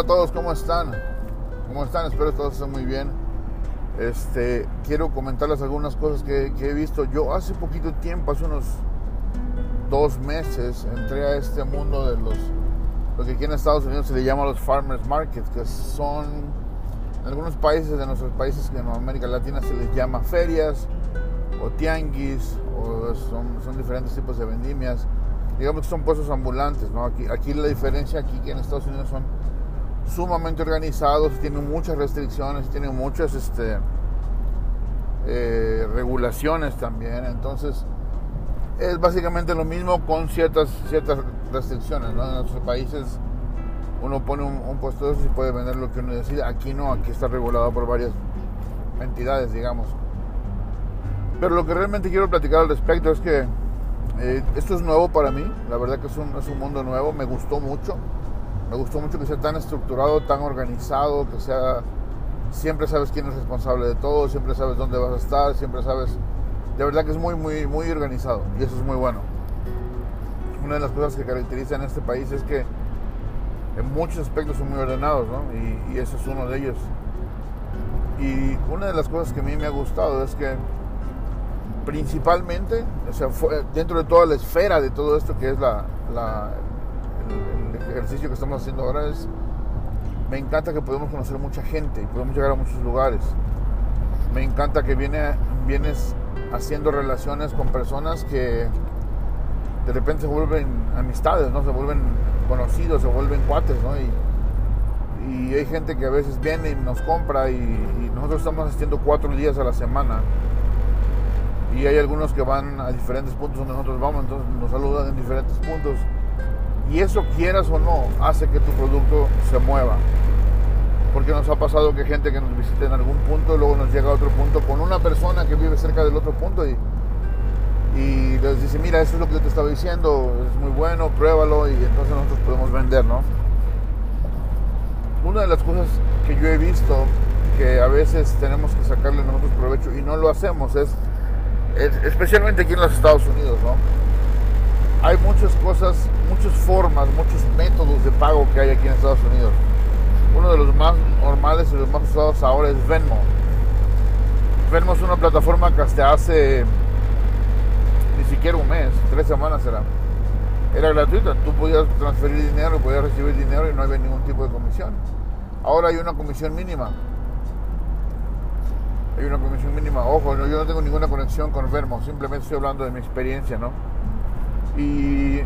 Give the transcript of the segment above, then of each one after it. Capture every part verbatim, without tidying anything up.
a todos, ¿cómo están? ¿Cómo están? Espero que todos estén muy bien. Este, quiero comentarles algunas cosas que, que he visto. Yo hace poquito tiempo, hace unos dos meses, entré a este mundo de los, lo que aquí en Estados Unidos se le llama los farmers markets, que son, en algunos países de nuestros países, que en América Latina se les llama ferias o tianguis, o son, son diferentes tipos de vendimias. Digamos que son puestos ambulantes, ¿no? Aquí, aquí la diferencia, aquí que en Estados Unidos son sumamente organizados, tienen muchas restricciones, tienen muchas este, eh, regulaciones también. Entonces, es básicamente lo mismo con ciertas, ciertas restricciones, ¿no? En nuestros países uno pone un, un puesto de esos y puede vender lo que uno decida. Aquí no, aquí está regulado por varias entidades, digamos. Pero lo que realmente quiero platicar al respecto es que eh, esto es nuevo para mí. La verdad que es un, es un mundo nuevo. Me gustó mucho. Me gustó mucho que sea tan estructurado, tan organizado, que sea... Siempre sabes quién es responsable de todo, siempre sabes dónde vas a estar, siempre sabes... De verdad que es muy, muy, muy organizado y eso es muy bueno. Una de las cosas que caracteriza en este país es que en muchos aspectos son muy ordenados, ¿no? Y, y eso es uno de ellos. Y una de las cosas que a mí me ha gustado es que principalmente, o sea, fue dentro de toda la esfera de todo esto que es la, la, el, el ejercicio que estamos haciendo ahora, es, me encanta que podemos conocer mucha gente y podemos llegar a muchos lugares. Me encanta que viene, vienes haciendo relaciones con personas que de repente se vuelven amistades, ¿no? Se vuelven conocidos, se vuelven cuates, ¿no? Y, y hay gente que a veces viene y nos compra y, y nosotros estamos asistiendo cuatro días a la semana. Y hay algunos que van a diferentes puntos donde nosotros vamos, entonces nos saludan en diferentes puntos. Y eso, quieras o no, hace que tu producto se mueva. Porque nos ha pasado que gente que nos visita en algún punto, luego nos llega a otro punto con una persona que vive cerca del otro punto y, y les dice, mira, esto es lo que yo te estaba diciendo, es muy bueno, pruébalo, y entonces nosotros podemos vender, ¿no? Una de las cosas que yo he visto que a veces tenemos que sacarle nosotros provecho y no lo hacemos es, especialmente aquí en los Estados Unidos, ¿no? Hay muchas cosas, muchas formas, muchos métodos de pago que hay aquí en Estados Unidos. Uno de los más normales y los más usados ahora es Venmo. Venmo es una plataforma que hasta hace ni siquiera un mes, tres semanas era. Era gratuita, tú podías transferir dinero, podías recibir dinero y no había ningún tipo de comisión. Ahora hay una comisión mínima. Hay una comisión mínima. Ojo, yo no tengo ninguna conexión con Venmo, simplemente estoy hablando de mi experiencia, ¿no? Y,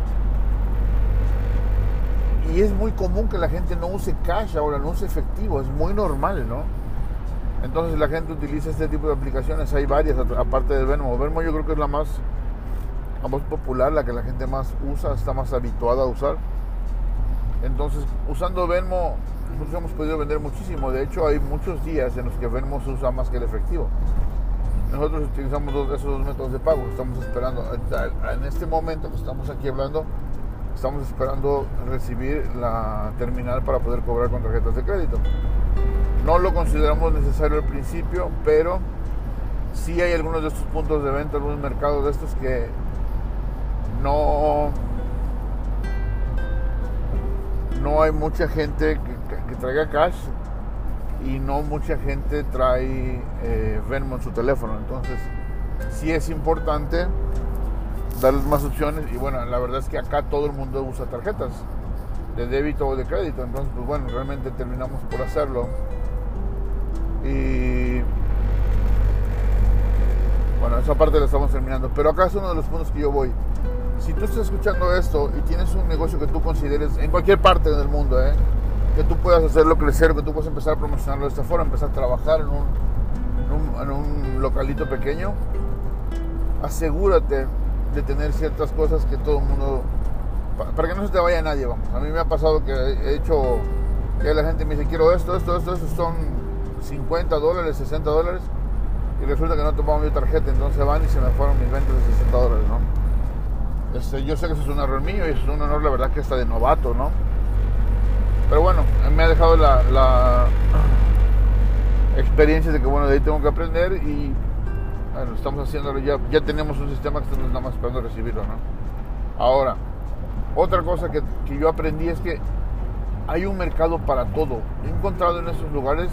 y es muy común que la gente no use cash ahora, no use efectivo, es muy normal, ¿no? Entonces la gente utiliza este tipo de aplicaciones, hay varias aparte de Venmo. Venmo yo creo que es la más, la más popular, la que la gente más usa, está más habituada a usar. Entonces, usando Venmo, nosotros hemos podido vender muchísimo. De hecho, hay muchos días en los que Venmo se usa más que el efectivo. Nosotros utilizamos dos, esos dos métodos de pago. Estamos esperando, en este momento que estamos aquí hablando, estamos esperando recibir la terminal para poder cobrar con tarjetas de crédito. No lo consideramos necesario al principio, pero sí hay algunos de estos puntos de venta, algunos mercados de estos que no... No hay mucha gente que, que traiga cash y no mucha gente trae eh, Venmo en su teléfono. Entonces, sí es importante darles más opciones. Y bueno, la verdad es que acá todo el mundo usa tarjetas de débito o de crédito. Entonces, pues bueno, realmente terminamos por hacerlo. Y bueno, esa parte la estamos terminando. Pero acá es uno de los puntos que yo voy. Si tú estás escuchando esto y tienes un negocio que tú consideres en cualquier parte del mundo, ¿eh? que tú puedas hacerlo crecer, que tú puedas empezar a promocionarlo de esta forma, empezar a trabajar en un, en un, en un localito pequeño, asegúrate de tener ciertas cosas que todo el mundo, para que no se te vaya nadie, vamos. A mí me ha pasado que he hecho, que la gente me dice, quiero esto, esto, esto, esto, son cincuenta dólares, sesenta dólares, y resulta que no tomamos mi tarjeta, entonces van y se me fueron mis ventas de sesenta dólares, ¿no? Este, yo sé que eso es un error mío y eso es un honor, la verdad, que está de novato, ¿no? Pero bueno, me ha dejado la, la experiencia de que, bueno, de ahí tengo que aprender y bueno, estamos haciéndolo, ya, ya tenemos un sistema que estamos nada más esperando recibirlo, ¿no? Ahora, otra cosa que, que yo aprendí es que hay un mercado para todo. He encontrado en esos lugares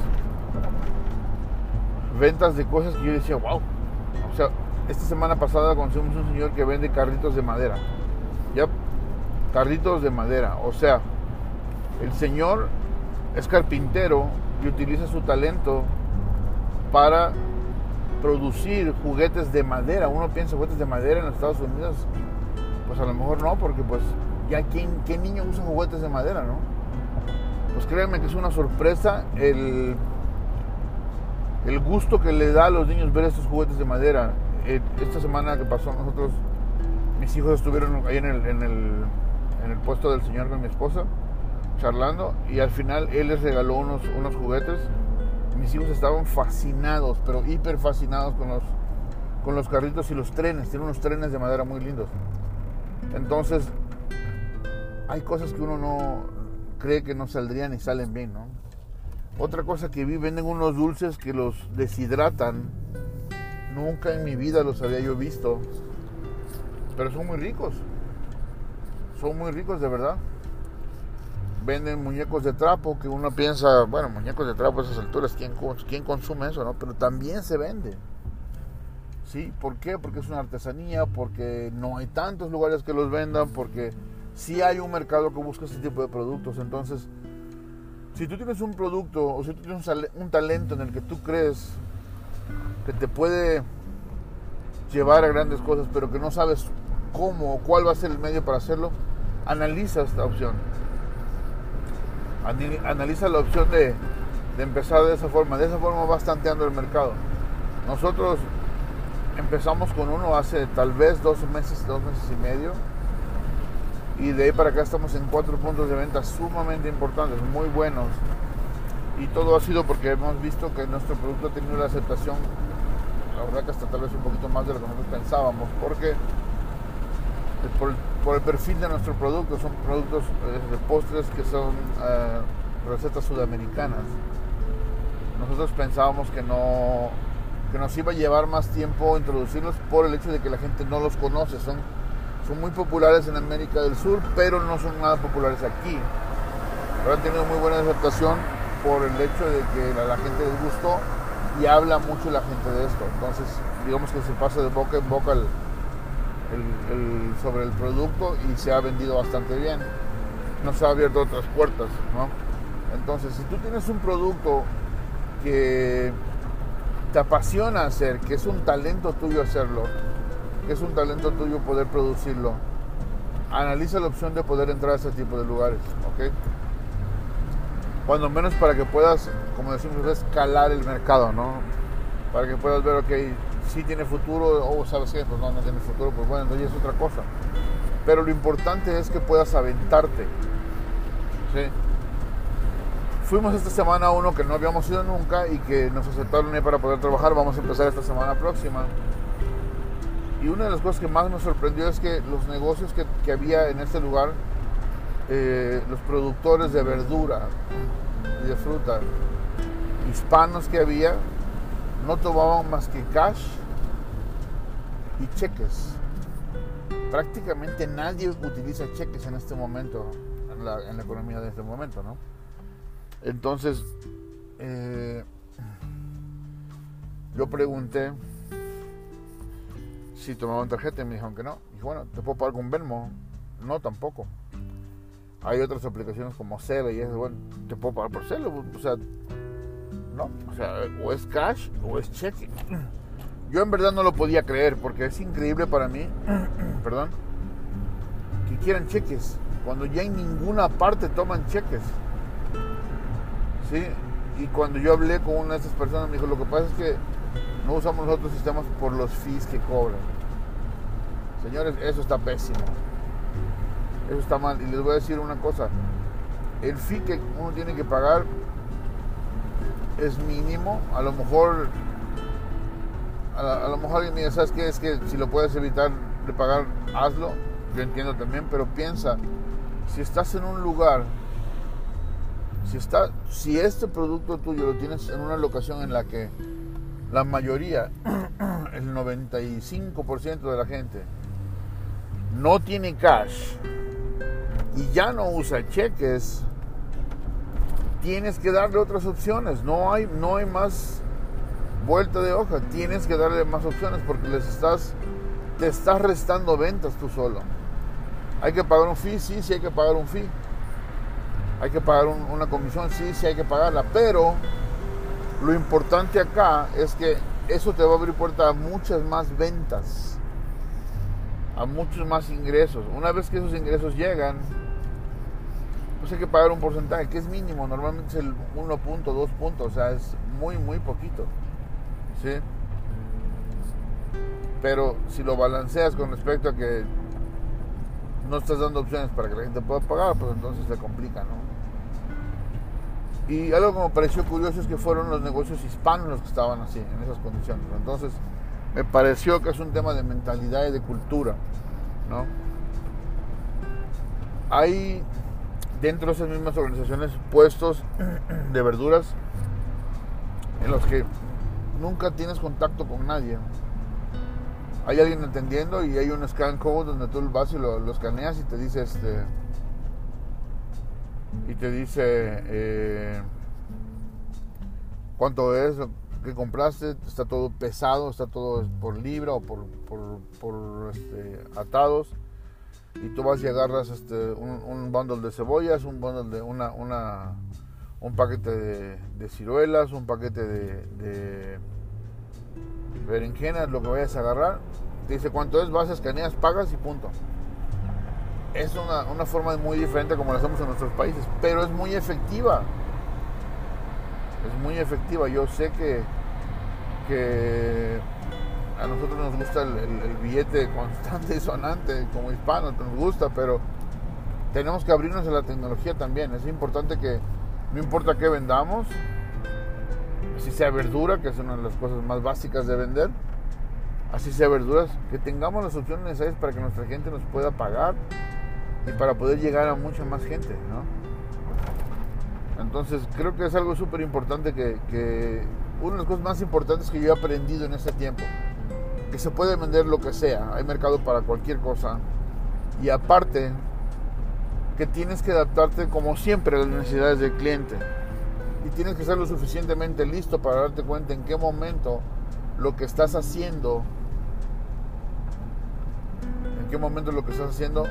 ventas de cosas que yo decía, wow. O sea, esta semana pasada conocimos un señor que vende carritos de madera. Ya, carritos de madera. O sea, el señor es carpintero y utiliza su talento para producir juguetes de madera. Uno piensa juguetes de madera en los Estados Unidos, pues a lo mejor no, porque pues ya quién, qué niño usa juguetes de madera, ¿no? Pues créanme que es una sorpresa el, el gusto que le da a los niños ver estos juguetes de madera. Esta semana que pasó, nosotros, mis hijos estuvieron ahí en el, en el, en el puesto del señor con mi esposa, charlando, y al final él les regaló unos, unos juguetes. Mis hijos estaban fascinados, pero hiper fascinados con los, con los carritos y los trenes. Tienen unos trenes de madera muy lindos. Entonces, hay cosas que uno no cree que no saldrían y salen bien, ¿no? Otra cosa que vi, venden unos dulces que los deshidratan. Nunca en mi vida los había yo visto, pero son muy ricos. Son muy ricos de verdad. Venden muñecos de trapo que uno piensa, bueno, muñecos de trapo a esas alturas, ¿quién, quién consume eso, no? Pero también se vende. ¿Sí? ¿Por qué? Porque es una artesanía, porque no hay tantos lugares que los vendan, porque sí hay un mercado que busca ese tipo de productos. Entonces, si tú tienes un producto o si tú tienes un talento en el que tú crees que te puede llevar a grandes cosas, pero que no sabes cómo o cuál va a ser el medio para hacerlo, analiza esta opción. Analiza la opción de, de empezar de esa forma. De esa forma vas tanteando el mercado. Nosotros empezamos con uno hace tal vez dos meses, dos meses y medio, y de ahí para acá estamos en cuatro puntos de venta sumamente importantes, muy buenos, y todo ha sido porque hemos visto que nuestro producto ha tenido la aceptación, la verdad que hasta tal vez un poquito más de lo que nosotros pensábamos, porque por el, por el perfil de nuestro producto son productos de postres que son eh, recetas sudamericanas. Nosotros pensábamos que no que nos iba a llevar más tiempo introducirlos por el hecho de que la gente no los conoce. Son, son muy populares en América del Sur, pero no son nada populares aquí. Pero han tenido muy buena aceptación por el hecho de que a la gente les gustó y habla mucho la gente de esto. Entonces, digamos que se pasa de boca en boca el, el, el, sobre el producto y se ha vendido bastante bien. Nos ha abierto otras puertas, ¿no? Entonces, si tú tienes un producto que te apasiona hacer, que es un talento tuyo hacerlo, que es un talento tuyo poder producirlo, analiza la opción de poder entrar a ese tipo de lugares, ¿ok? Cuando menos para que puedas, como decimos, escalar el mercado, ¿no? Para que puedas ver, ok, si tiene futuro, o sabes qué, pues no, no tiene futuro, pues bueno, entonces es otra cosa. Pero lo importante es que puedas aventarte, ¿sí? Fuimos esta semana a uno que no habíamos ido nunca y que nos aceptaron ahí para poder trabajar. Vamos a empezar esta semana próxima. Y una de las cosas que más nos sorprendió es que los negocios que, que había en este lugar, eh, los productores de verdura y de fruta hispanos que había, no tomaban más que cash y cheques. Prácticamente nadie utiliza cheques en este momento, en la, en la economía de este momento, ¿no? Entonces, eh, yo pregunté si tomaban tarjeta y me dijeron que no. Y dije, bueno, ¿te puedo pagar con Venmo? No, tampoco. Hay otras aplicaciones como Cele y eso, bueno, ¿te puedo pagar por Cele? O sea, no, o sea, o es cash o es cheque. Yo en verdad no lo podía creer porque es increíble para mí, perdón, que quieran cheques cuando ya en ninguna parte toman cheques. ¿Sí? Y cuando yo hablé con una de esas personas me dijo, lo que pasa es que no usamos los otros sistemas por los fees que cobran. Señores, eso está pésimo. Eso está mal. Y les voy a decir una cosa. El fee que uno tiene que pagar es mínimo. A lo mejor a, la, a lo mejor alguien me dice, ¿sabes qué? Es que si lo puedes evitar de pagar, hazlo. Yo entiendo también, pero piensa, si estás en un lugar, Si, está, si este producto tuyo lo tienes en una locación en la que la mayoría, el noventa y cinco por ciento de la gente no tiene cash y ya no usa cheques, tienes que darle otras opciones. No hay, no hay más vuelta de hoja. Tienes que darle más opciones porque les estás, te estás restando ventas tú solo. Hay que pagar un fee, sí, sí hay que pagar un fee. Hay que pagar un, una comisión, sí, sí hay que pagarla. Pero lo importante acá es que eso te va a abrir puerta a muchas más ventas, a muchos más ingresos. Una vez que esos ingresos llegan, pues hay que pagar un porcentaje que es mínimo, normalmente es el uno punto dos puntos, o sea, es muy, muy poquito, ¿sí? Pero si lo balanceas con respecto a que no estás dando opciones para que la gente pueda pagar, pues entonces se complica, ¿no? Y algo que me pareció curioso es que fueron los negocios hispanos los que estaban así, en esas condiciones. Entonces, me pareció que es un tema de mentalidad y de cultura, ¿no? Hay dentro de esas mismas organizaciones puestos de verduras en los que nunca tienes contacto con nadie. Hay alguien atendiendo y hay un scan code donde tú vas y lo, lo escaneas y te dice este y te dice eh, cuánto es, que compraste, está todo pesado, está todo por libra o por, por, por este, atados, y tú vas y agarras este, un, un bundle de cebollas, un bundle de una, una un paquete de, de ciruelas, un paquete de, de berenjenas, lo que vayas a agarrar, te dice cuánto es, vas, escaneas, pagas y punto. Es una, una forma muy diferente como la hacemos en nuestros países, pero es muy efectiva. Es muy efectiva. Yo sé que, que a nosotros nos gusta el, el, el billete constante y sonante como hispanos, nos gusta, pero tenemos que abrirnos a la tecnología también. Es importante que no importa qué vendamos, si sea verdura, que es una de las cosas más básicas de vender, así sea verduras, que tengamos las opciones necesarias para que nuestra gente nos pueda pagar y para poder llegar a mucha más gente, ¿no? Entonces creo que es algo súper importante que, que una de las cosas más importantes que yo he aprendido en este tiempo, que se puede vender lo que sea, hay mercado para cualquier cosa, y aparte que tienes que adaptarte como siempre a las necesidades del cliente, y tienes que ser lo suficientemente listo para darte cuenta en qué momento lo que estás haciendo en qué momento lo que estás haciendo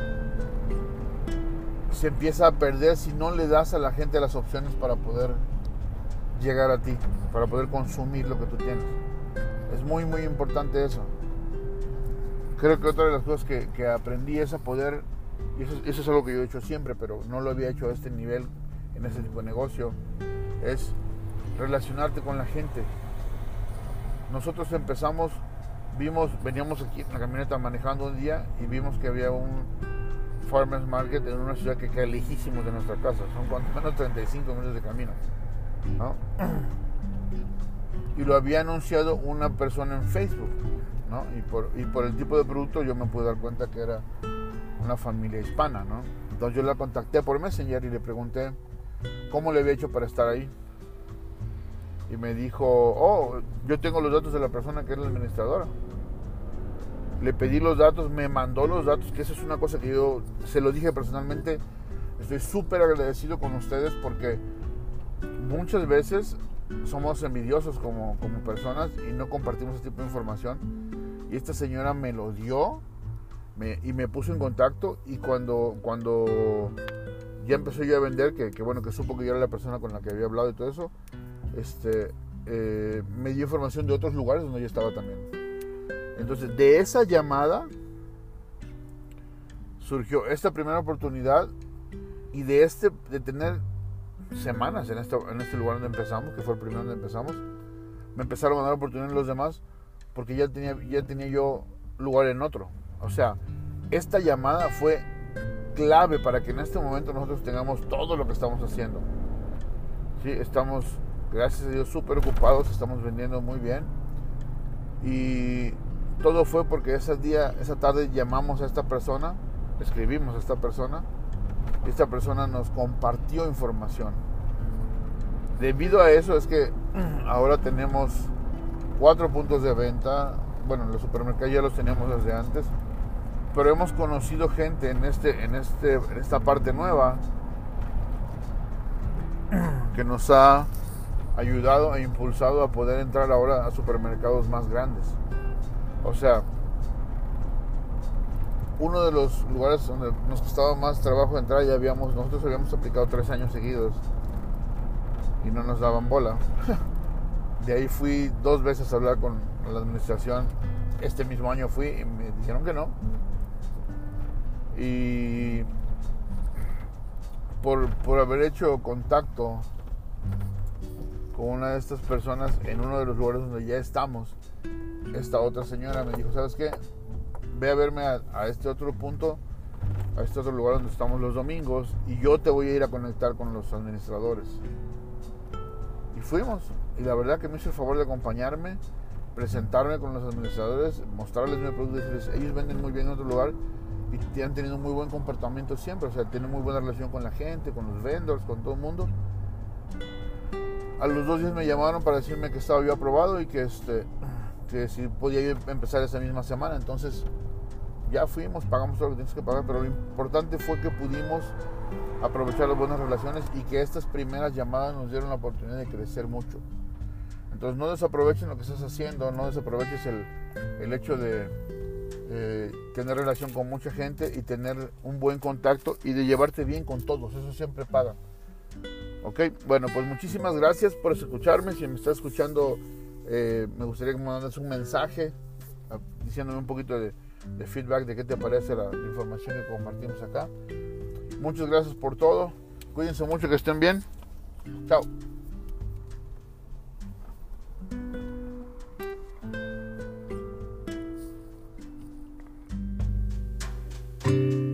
se empieza a perder si no le das a la gente las opciones para poder llegar a ti, para poder consumir lo que tú tienes. Es muy muy importante eso. Creo que otra de las cosas que, que aprendí es a poder, y eso, eso es algo que yo he hecho siempre, pero no lo había hecho a este nivel, en ese tipo de negocio, es relacionarte con la gente. Nosotros empezamos, vimos, veníamos aquí en la camioneta manejando un día y vimos que había un farmers market en una ciudad que queda lejísimos de nuestra casa, son cuanto menos treinta y cinco minutos de camino, ¿no? Y lo había anunciado una persona en Facebook, ¿no? Y por, y por el tipo de producto yo me pude dar cuenta que era una familia hispana, ¿no? Entonces yo la contacté por Messenger y le pregunté cómo le había hecho para estar ahí. Y me dijo, oh, yo tengo los datos de la persona que es la administradora. Le pedí los datos, me mandó los datos, que eso es una cosa que yo se lo dije personalmente. Estoy súper agradecido con ustedes porque muchas veces somos envidiosos como, como personas y no compartimos ese tipo de información. Y esta señora me lo dio me, y me puso en contacto, y cuando, cuando ya empecé yo a vender, que, que bueno, que supo que yo era la persona con la que había hablado y todo eso, este, eh, me dio información de otros lugares donde yo estaba también. Entonces de esa llamada surgió esta primera oportunidad, y de este de tener semanas en este, en este lugar donde empezamos, que fue el primero donde empezamos, me empezaron a dar oportunidades los demás porque ya tenía, ya tenía yo lugar en otro. O sea, esta llamada fue clave para que en este momento nosotros tengamos todo lo que estamos haciendo. Sí, estamos, gracias a Dios, súper ocupados, estamos vendiendo muy bien, y todo fue porque ese día, esa tarde llamamos a esta persona, escribimos a esta persona, y esta persona nos compartió información. Debido a eso es que ahora tenemos cuatro puntos de venta. Bueno, los supermercados ya los teníamos desde antes, pero hemos conocido gente en este, en este, en esta parte nueva que nos ha ayudado e impulsado a poder entrar ahora a supermercados más grandes. O sea, uno de los lugares donde nos costaba más trabajo entrar, ya habíamos, nosotros habíamos aplicado tres años seguidos y no nos daban bola. De ahí fui dos veces a hablar con la administración. Este mismo año fui y me dijeron que no. Y por, por haber hecho contacto con una de estas personas en uno de los lugares donde ya estamos, esta otra señora me dijo, ¿sabes qué? Ve a verme a, a este otro punto, a este otro lugar donde estamos los domingos, y yo te voy a ir a conectar con los administradores. Y fuimos, y la verdad que me hizo el favor de acompañarme, presentarme con los administradores, mostrarles mi producto y decirles, ellos venden muy bien en otro lugar y han tenido muy buen comportamiento siempre, o sea, tienen muy buena relación con la gente, con los vendors, con todo el mundo. A los dos días me llamaron para decirme que estaba yo aprobado y que, este, que si podía yo empezar esa misma semana. Entonces ya fuimos, pagamos todo lo que tienes que pagar, pero lo importante fue que pudimos aprovechar las buenas relaciones y que estas primeras llamadas nos dieron la oportunidad de crecer mucho. Entonces no desaprovechen lo que estás haciendo, no desaproveches el, el hecho de eh, tener relación con mucha gente y tener un buen contacto y de llevarte bien con todos, eso siempre paga. Ok, bueno, pues muchísimas gracias por escucharme. Si me estás escuchando, eh, me gustaría que me mandes un mensaje diciéndome un poquito de, de feedback de qué te parece la, la información que compartimos acá. Muchas gracias por todo. Cuídense mucho, que estén bien. Chao. Thank you.